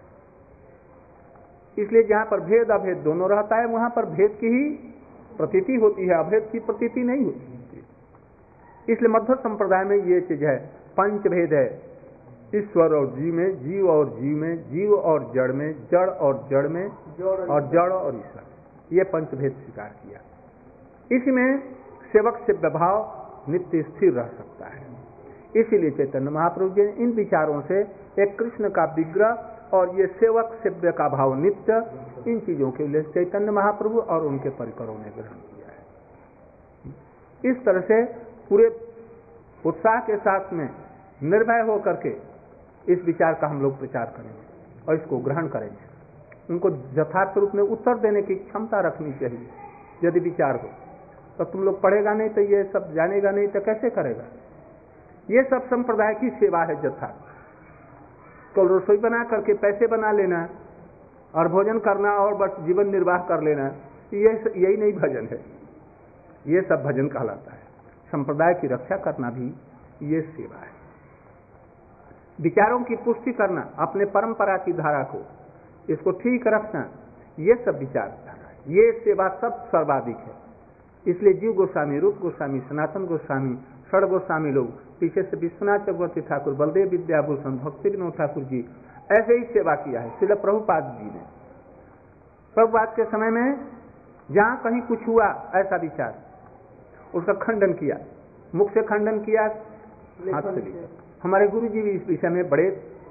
इसलिए जहां पर भेद अभेद दोनों रहता है, वहां पर भेद की ही प्रतीति होती है, अभेद की प्रतीति नहीं होती। इसलिए मध्व संप्रदाय में ये चीज है, पंच भेद है, ईश्वर और जीव में, जीव और जीव में, जीव और जड़ में, जड़ और जड़ में, और जड़ और ईश्वर, ये पंच भेद स्वीकार किया। इसमें सेवक से भाव नित्य स्थिर रह सकता है। इसीलिए चैतन्य महाप्रभु जी ने इन विचारों से एक कृष्ण का विग्रह और ये सेवक सेव्य का भाव नित्य, इन चीजों के लिए चैतन्य महाप्रभु और उनके परिकरों ने ग्रहण किया है। इस तरह से पूरे उत्साह के साथ में निर्भय होकर के इस विचार का हम लोग प्रचार करेंगे और इसको ग्रहण करेंगे। उनको यथार्थ रूप में उत्तर देने की क्षमता रखनी चाहिए। यदि विचार हो तो तुम लोग पढ़ेगा नहीं, तो ये सब जानेगा नहीं, तो कैसे करेगा? ये सब संप्रदाय की सेवा है यथार्थ। तो रसोई बना करके पैसे बना लेना और भोजन करना और बस जीवन निर्वाह कर लेना, ये यही नहीं भजन है। ये सब भजन कहलाता है। संप्रदाय की रक्षा करना भी ये सेवा है। विचारों की पुष्टि करना, अपने परंपरा की धारा को, इसको ठीक रखना, ये सब विचारधारा है। ये सेवा सब सर्वाधिक है। इसलिए जीव गोस्वामी, रूप गोस्वामी, सनातन गोस्वामी, षड गोस्वामी लोग, पीछे से विश्वनाथ चक्रवर्ती ठाकुर, बलदेव विद्याभूषण, भक्ति विनोद ठाकुर जी, ऐसे ही सेवा किया है। श्रील प्रभुपाद जी ने प्रभुपाद के समय में जहां कहीं कुछ हुआ ऐसा विचार, उसका खंडन किया, मुख से खंडन किया, हाथ से लिखा। हमारे गुरु जी भी इस विषय में बड़े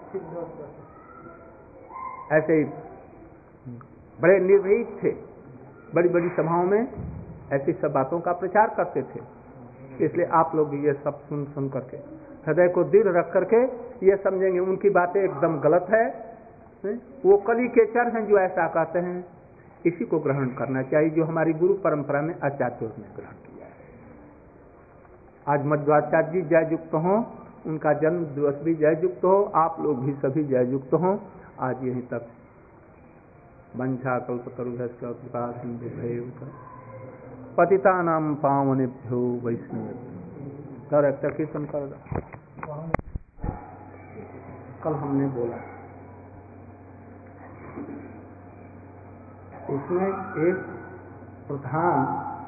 ऐसे ही बड़े निर्भीक थे। बड़ी बड़ी सभाओं में ऐसी सब बातों का प्रचार करते थे। इसलिए आप लोग ये सब सुन सुन करके हृदय को दृढ़ रख करके ये समझेंगे उनकी बातें एकदम गलत है, वो कली के चर हैं जो ऐसा कहते हैं। इसी को ग्रहण करना चाहिए जो हमारी गुरु परंपरा में आचार्यों ने ग्रहण किया है। आज मध्वाचार्य जी जययुक्त हों, उनका जन्म दिवस भी जययुक्त हो, आप लोग भी सभी जययुक्त हों। आज यहीं तक वंशा कल्पतरुभ्यश्च कृपा सिंधुभ्यैव पतितानां पावनेभ्यो वैष्णवेभ्यो। सर एक कीर्तन कर दो। कल हमने बोला इसमें एक प्रधान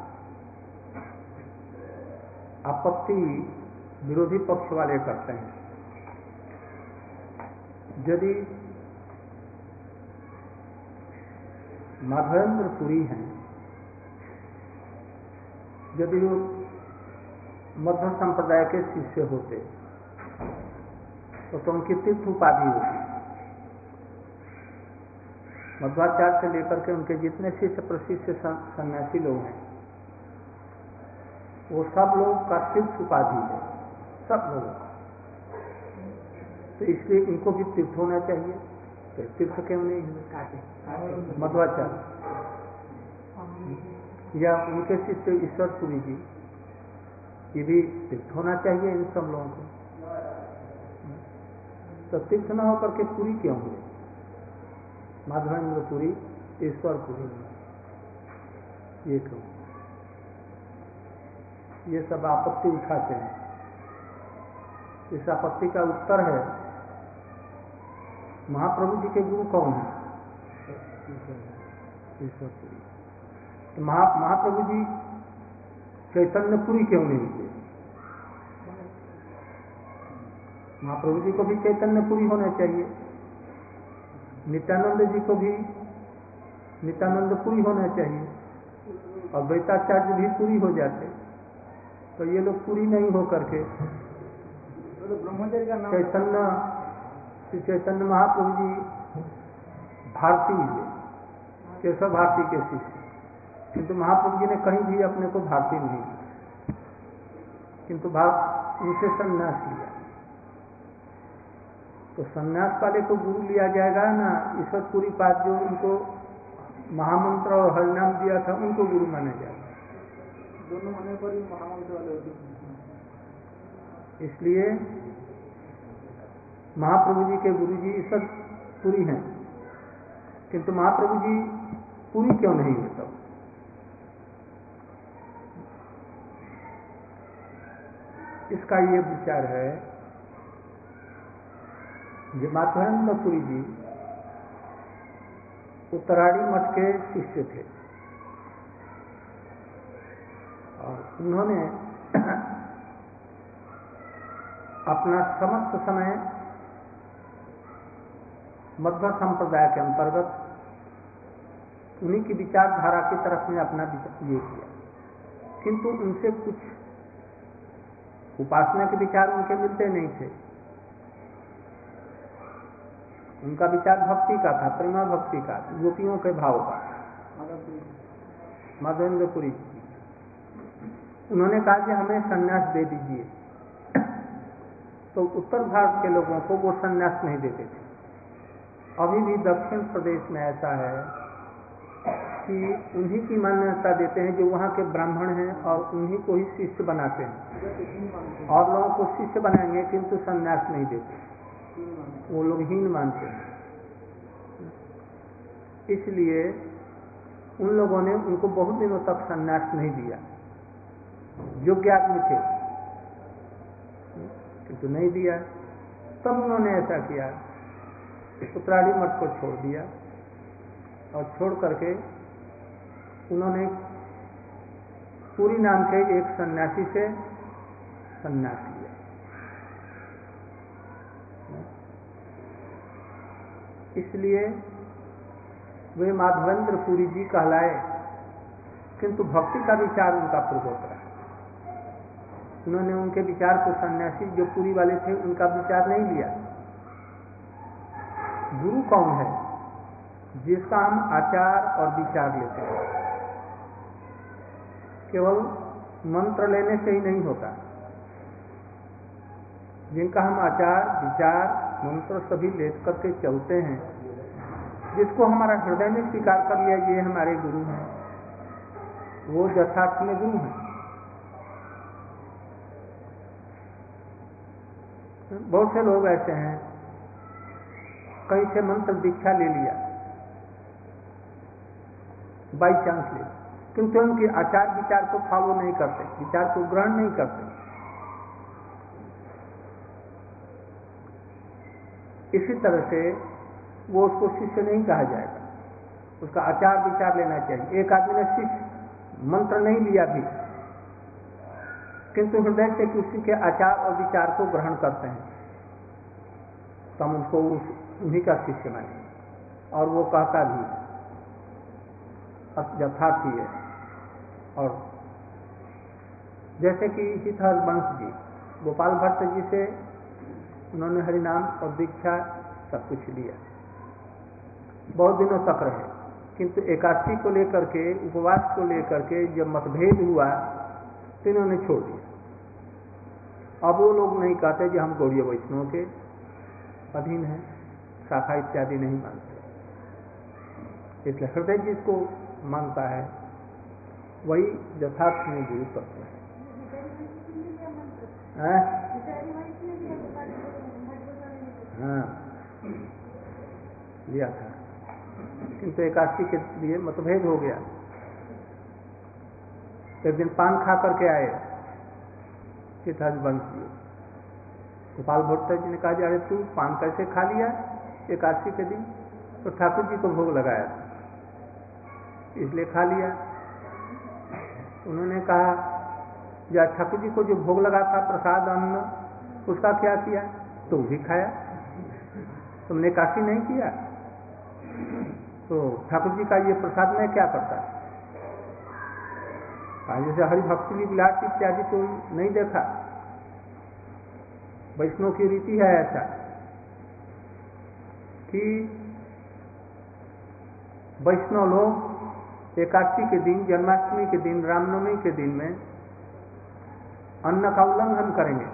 आपत्ति विरोधी पक्ष वाले करते हैं। यदि माधवेंद्र पुरी हैं, यदि वो मध्य संप्रदाय के शिष्य होते तो, तो उनकी तीर्थ उपाधि होती, मध्वाचार्य से लेकर के उनके जितने शिष्य प्रशिष्य सन्यासी लोग हैं, वो सब लोग का तीर्थ उपाधि है, सब लोगों का। तो इसलिए इनको भी तीर्थ होना चाहिए। तो तीर्थ क्यों नहीं है? मध्वाचार्य या उनके शिष्य ईश्वरपुरी जी, ये भी तीर्थ होना चाहिए इन सब लोगों को। तो तीर्थ न होकर के पुरी क्यों हुए? माधवेंद्रपुरी, ईश्वरपुरी, ये क्यों? ये सब आपत्ति उठाते हैं। इस आपत्ति का उत्तर है, महाप्रभु जी के गुरु कौन है? ईश्वरपुरी। तो महा महाप्रभु जी चैतन्यपुरी क्यों नहीं थे? महाप्रभु जी को भी चैतन्यपुरी होना चाहिए, नित्यानंद जी को भी नित्यानंदपुरी होना चाहिए, और द्वैताचार्य भी पूरी हो जाते। तो ये लोग पूरी नहीं हो करके ब्रह्मचारी का नाम चैतन्य श्री चैतन्य महाप्रभु जी भारती है, केशव भारती के शिष्य, किंतु महाप्रभु जी ने कहीं भी अपने को भारती नहीं लिया, किंतु भाव उनसे संन्यास लिया। तो संन्यास वाले को गुरु लिया जाएगा ना, ईश्वरपुरी पाद जो उनको महामंत्र और हरिनाम दिया था उनको गुरु माना जाएगा। दोनों होने पर ही महामंत्र वाले होते। इसलिए महाप्रभु जी के गुरु जी ईश्वरपुरी हैं, किंतु महाप्रभु जी पूरी क्यों नहीं है? तब इसका ये विचार है कि माधवेंद्रपुरी जी उत्तराड़ी मठ के शिष्य थे, और उन्होंने अपना समस्त समय मध्व संप्रदाय के अंतर्गत उन्हीं की विचारधारा की तरफ में अपना ये किया, किंतु उनसे कुछ उपासना के विचार उनके मिलते नहीं थे। उनका विचार भक्ति का था, प्रेमा भक्ति का, गोपियों के भाव का। माधवेंद्रपुरी उन्होंने कहा कि हमें सन्यास दे दीजिए, तो उत्तर भारत के लोगों को वो सन्यास नहीं देते थे। अभी भी दक्षिण प्रदेश में ऐसा है कि उन्हीं की मान्यता देते हैं जो वहाँ के ब्राह्मण हैं, और उन्हीं को ही शिष्य बनाते हैं, और लोगों को शिष्य बनाएंगे किंतु सन्यास नहीं देते, वो लोग हीन मानते हैं। इसलिए उन लोगों ने उनको बहुत दिनों तक सन्यास नहीं दिया, योग्य आदमी थे किंतु नहीं दिया। तब उन्होंने ऐसा किया, उत्तराड़ी मठ को छोड़ दिया, और छोड़ करके उन्होंने पुरी नाम के एक सन्यासी से सन्यास लिया। इसलिए वे माधवेंद्रपुरी जी कहलाए, किंतु भक्ति का विचार उनका पूर्वोत्तर है। उन्होंने उनके विचार को सन्यासी जो पुरी वाले थे उनका विचार नहीं लिया। गुरु कौन है? जिसका हम आचार और विचार लेते हैं। केवल मंत्र लेने से ही नहीं होता, जिनका हम आचार विचार मंत्र सभी ले करके चलते हैं, जिसको हमारा हृदय में स्वीकार कर लिया ये हमारे गुरु हैं, वो यथार्थ में गुरु हैं। बहुत से लोग ऐसे हैं, कहीं से मंत्र दीक्षा ले लिया बाई चांस ले, किंतु उनके आचार विचार को फॉलो नहीं करते, विचार को ग्रहण नहीं करते। इसी तरह से वो उसको शिष्य नहीं कहा जाएगा, उसका आचार विचार लेना चाहिए। एक आदमी ने शिष्य मंत्र नहीं लिया भी, किंतु हृदय से किसी के आचार और विचार को ग्रहण करते हैं, तो हम उसको उस उन्हीं का शिष्य माने, और वो कहता भी यथार्थ ही है। और जैसे कि हितहर वंश जी गोपाल भट्ट जी से उन्होंने हरिनाम और दीक्षा सब कुछ लिया, बहुत दिनों तक रहे, किंतु एकादशी को लेकर के, उपवास को लेकर के जब मतभेद हुआ तो इन्होंने छोड़ दिया। अब वो लोग नहीं कहते कि हम गौड़ीय वैष्णव के अधीन हैं, शाखा इत्यादि नहीं मानते। इसलिए हृदय जिसको मानता है वही यथार्थ में गुरु तत्व है। हाँ, लिया था, किंतु एकादशी के लिए मतभेद हो गया। एक दिन पान खा करके आए, चिताज बंद किए। गोपाल भट्ट जी ने कहा, अरे तू पान कैसे खा लिया एकादशी के दिन? तो ठाकुर जी को भोग लगाया था इसलिए खा लिया। उन्होंने कहा, या ठाकुर जी को जो भोग लगा था प्रसाद अन्न, उसका क्या किया? तो भी खाया, तुमने एकादशी नहीं किया, तो ठाकुर जी का ये प्रसाद में क्या करता है? जैसे हरि भक्ति विलास इत्यादि तो नहीं देखा, वैष्णव की रीति है ऐसा कि वैष्णव लोग एकादशी के दिन, जन्माष्टमी के दिन, रामनवमी के दिन में अन्न का उल्लंघन करेंगे।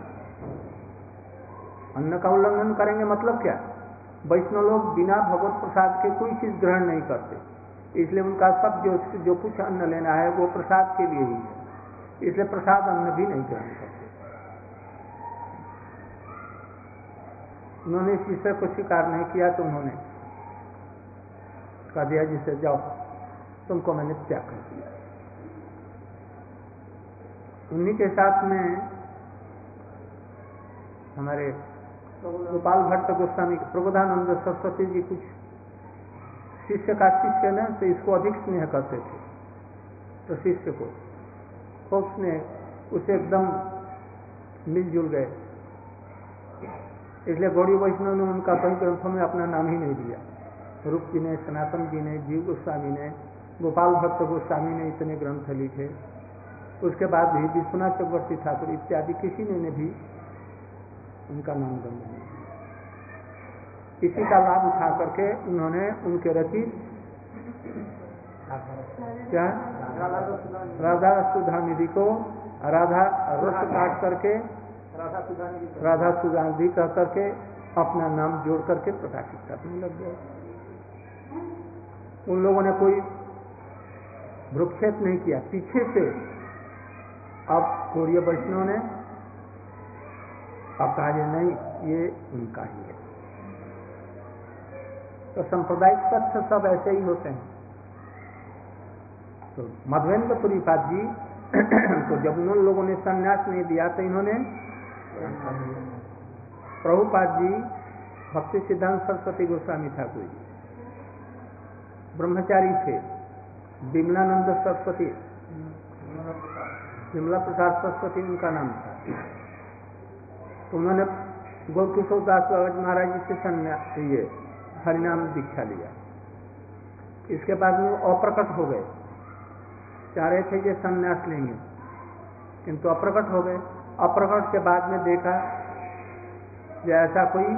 अन्न का उल्लंघन करेंगे मतलब क्या? वैष्णव लोग बिना भगवत प्रसाद के कोई चीज ग्रहण नहीं करते, इसलिए उनका सब जो जो कुछ अन्न लेना है वो प्रसाद के लिए ही है, इसलिए प्रसाद अन्न भी नहीं ग्रहण करते। उन्होंने इस विषय को स्वीकार नहीं किया तो उन्होंने कह दिया, जिसे जाओ तुमको मैंने त्याग कर दिया। उन्हीं के साथ में हमारे गोपाल भट्ट गोस्वामी, प्रबोधानंद सरस्वती जी कुछ शिष्य का शिष्य ने तो इसको अधिक स्नेह करते थे, तो शिष्य को खूब स्नेह, उसे एकदम मिलजुल गए। इसलिए गौड़ी वैष्णव ने उनका कई ग्रंथों में अपना नाम ही नहीं दिया। रूप जी ने, सनातन जी ने, जीव गोस्वामी ने, गोपाल भट्ट गोस्वामी ने इतने ग्रंथ लिखे, उसके बाद भी विश्वनाथ चक्रवर्ती ठाकुर इत्यादि किसी ने, ने भी उनका नाम गंध नहीं। इसी का लाभ उठा करके उन्होंने उनके रचित क्या राधा सुधा निधि को राधा रस काट करके राधा सुधा निधि कह करके अपना नाम जोड़ करके प्रकाशित करने लग गए। उन लोगों ने कोई भ्रूक्षेप नहीं किया, पीछे से अब गौड़ीय वैष्णव ने अब कहा नहीं, ये उनका ही है। तो सांप्रदायिक तथ्य सब ऐसे ही होते हैं। तो मध्वेंद्र पुरीपाद जी तो जब उन लोगों ने संन्यास नहीं दिया तो इन्होंने, प्रभुपाद जी, भक्ति सिद्धांत सरस्वती गोस्वामी ठाकुर जी ब्रह्मचारी थे, विमलानंद सरस्वती, विमला प्रसाद सरस्वती उनका नाम था। तो उन्होंने गौरकिशोर दास बाबा महाराज जी से संन्यास, ये हरिनाम दीक्षा लिया। इसके बाद में वो अप्रकट हो गए, चाह रहे थे कि संन्यास लेंगे, किंतु अप्रकट हो गए। अप्रकट के बाद में देखा कि ऐसा कोई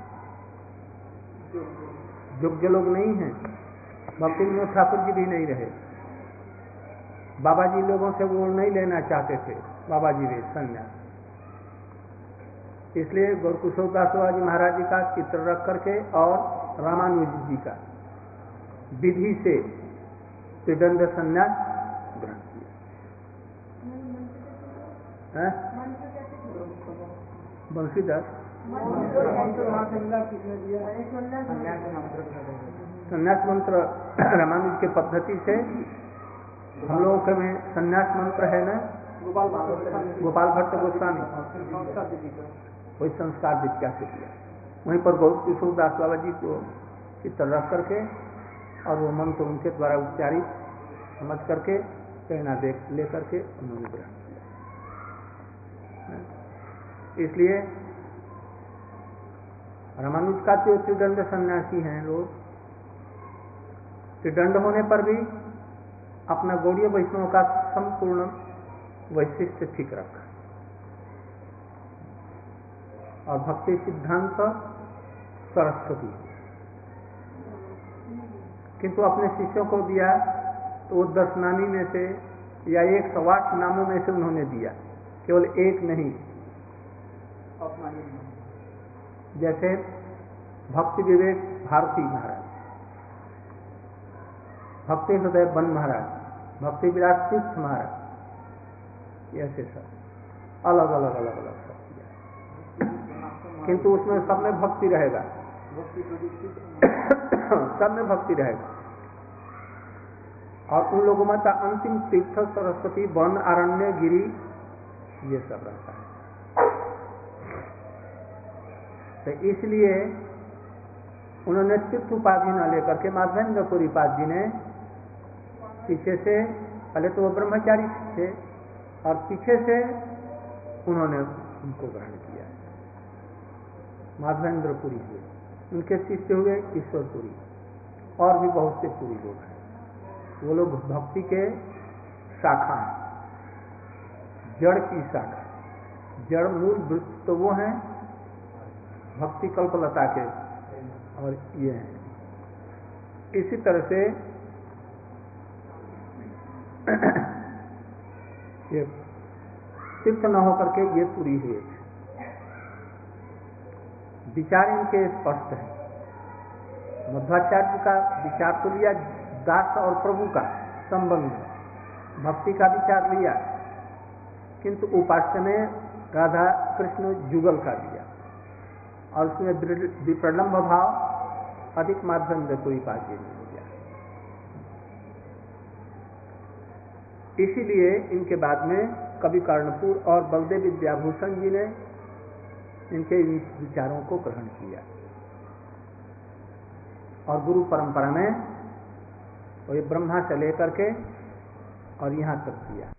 योग्य लोग नहीं है, भक्ति विनोद ठाकुर जी भी नहीं रहे, बाबा जी लोगों से वो नहीं लेना चाहते थे, बाबा जी भी संन्यास। इसलिए गौरकिशोर दास बाबा जी महाराज जी का चित्र रख करके और रामानुज जी का विधि से त्रिदंड संन्यास ग्रहण किया। बंशीधर संन्यास मंत्र रामानुज के पद्धति से हम लोगों के में संन्यास मंत्र है ना, गोपाल भट्ट गोस्वामी, वही संस्कार दीक्षा से किया। वहीं पर गौरकिशोर दास बाबा जी को चित्र रख करके और वो मंत्र उनके द्वारा उच्चारित समझ करके प्रेरणा दे लेकर के उन्होंने ग्रहण किया। इसलिए रामानुज का जो त्रिदंड सन्यासी हैं लोग, त्रिदंड होने पर भी अपना गौड़ीय वैष्णव का संपूर्ण वैशिष्ट ठीक रखा और भक्ति सिद्धांत सरस्वती किंतु अपने शिष्यों को दिया तो वो दस नामी में से या एक सौ आठ नामों में से उन्होंने दिया, केवल एक नहीं। जैसे भक्ति विवेक भारती महाराज, भक्ति हृदय बन महाराज, भक्ति विराट तीर्थ महाराज, ऐसे सब अलग अलग अलग अलग सब किया, किंतु उसमें सब में भक्ति रहेगा, सब में भक्ति रहेगा। और उन लोगों में था अंतिम तीर्थ सरस्वती वन अरण्य गिरी, ये सब रहता है। तो इसलिए उन्होंने तीर्थ उपाधि न लेकर के माधवेंद्रपुरी पाद जी ने पीछे से, पहले तो वो ब्रह्मचारी थे और पीछे से उन्होंने उनको ग्रहण किया। माधवेंद्रपुरी हुए, उनके शिष्य हुए ईश्वरपुरी, और भी बहुत से पुरी लोग हैं। वो लोग भक्ति के शाखा हैं, जड़ की शाखा, जड़ मूल वृत्त तो वो हैं भक्ति कल्पलता के, और ये हैं। इसी तरह से ये तीर्थ न होकर के ये पूरी हुए थे। विचार इनके स्पष्ट है। मध्वाचार्य का विचार तो लिया दास और प्रभु का संबंध, भक्ति का विचार लिया, किंतु उपास्य में राधा कृष्ण जुगल का दिया, और उसमें विप्रलंब भाव अधिक माध्यम से कोई पार्टी नहीं हो गया। इसीलिए इनके बाद में कवि कर्णपुर और बलदेव विद्याभूषण जी ने इनके इन विचारों को ग्रहण किया, और गुरु परंपरा में और ये ब्रह्मा से लेकर के और यहाँ तक किया।